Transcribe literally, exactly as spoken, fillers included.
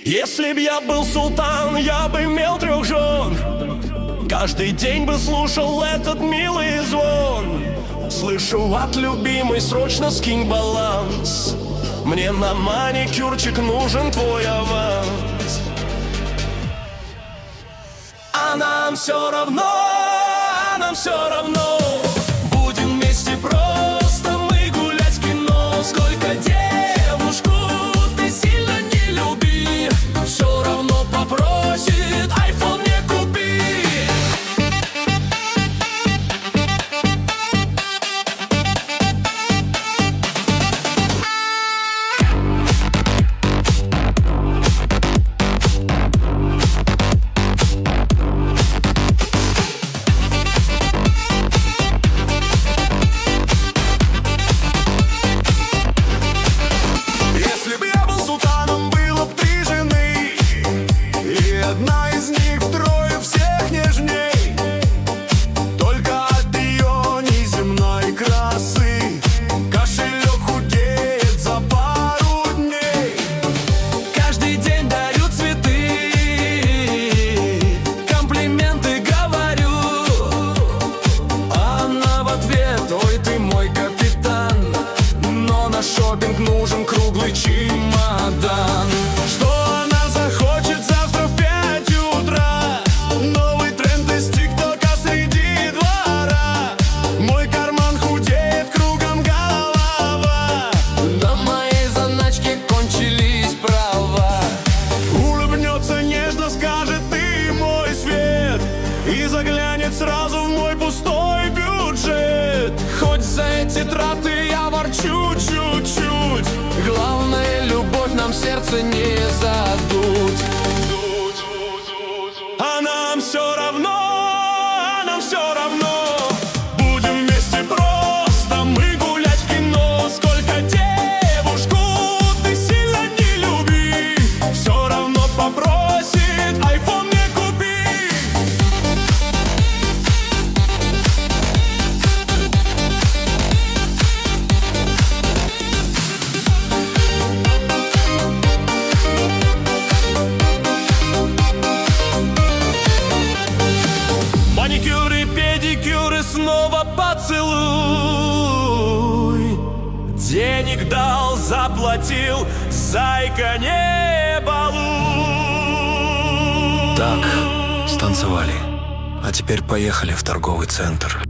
Если б я был султан, я бы имел трех жен. Каждый день бы слушал этот милый звон. Слышу от любимой: срочно скинь баланс, мне на маникюрчик нужен твой аванс. А нам все равно, а нам все равно. Будем вместе просто мы гулять в кино. Сколько девушку ты сильно не люби, все равно попросит айфон мне купи. Одна из них втрое всех нежней, только от ее неземной красы кошелек худеет за пару дней. Каждый день дарю цветы, комплименты говорю, а она в ответ: ой, ты мой капитан, но на шопинг нужен круглый чемодан. Что она захочет завтра в пять утра? Новый тренд из ТикТока среди двора. Мой карман худеет, кругом голова. На моей заначке кончились права. Улыбнется нежно, скажет: ты мой свет, и заглянет сразу в мой пустой бюджет. Хоть за эти траты я ворчу чуть-чуть, главное, любовь нам в сердце не задуть. А нам все равно, а нам все равно. Будем вместе просто мы гулять в кино. Сколько девушку ты сильно не люби, все равно попросит айфон мне купи. Маникюры, педикюры, снова поцелуй. Денег дал, заплатил, зайка, не балуй. Так, станцевали. А теперь поехали в торговый центр.